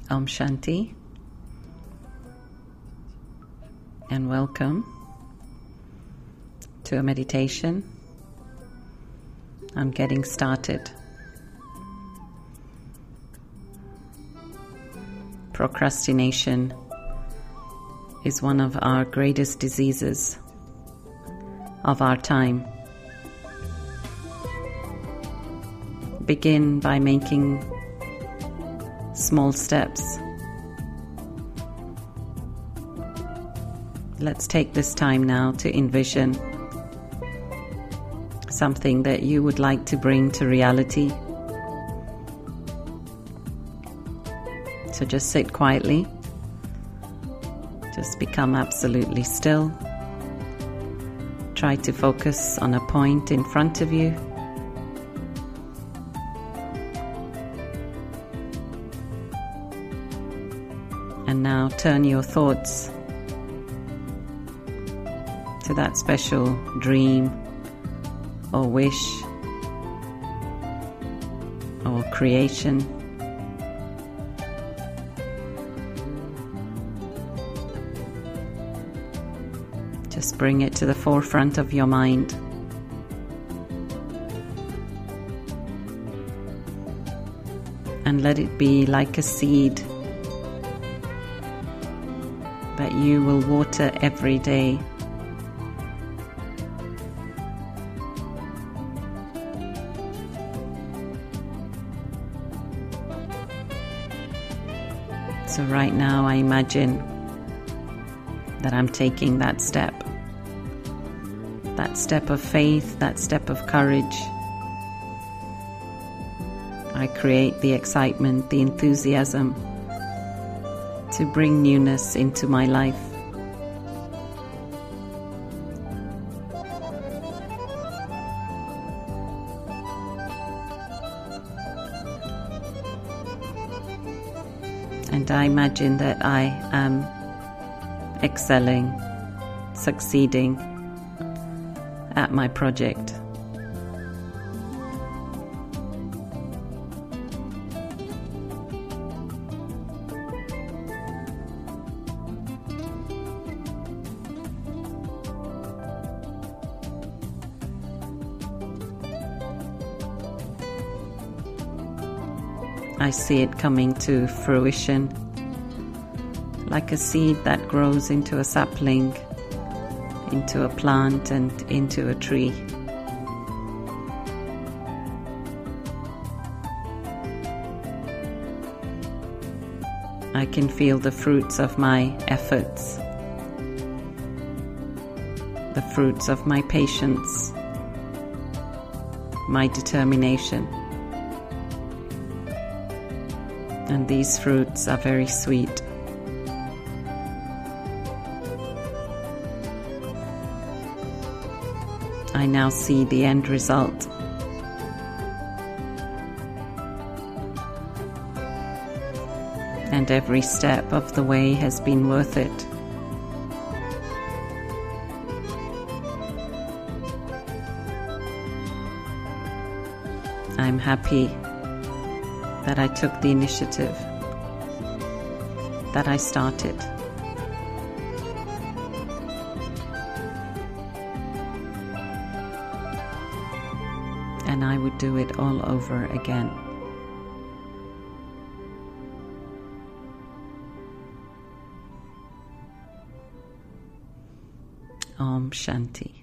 Om Shanti, and welcome to a meditation on getting started. Procrastination is one of our greatest diseases of our time. Begin by making small steps. Let's take this time now to envision something that you would like to bring to reality. So just sit quietly. Just become absolutely still. Try to focus on a point in front of you. And now turn your thoughts to that special dream or wish or creation. Just bring it to the forefront of your mind. And let it be like a seed that you will water every day. So right now I imagine that I'm taking that step of faith, that step of courage. I create the excitement, the enthusiasm to bring newness into my life. And I imagine that I am excelling, succeeding at my project. I see it coming to fruition, like a seed that grows into a sapling, into a plant, and into a tree. I can feel the fruits of my efforts, the fruits of my patience, my determination. And these fruits are very sweet. I now see the end result. And every step of the way has been worth it. I'm happy that I took the initiative, that I started. And I would do it all over again. Om Shanti.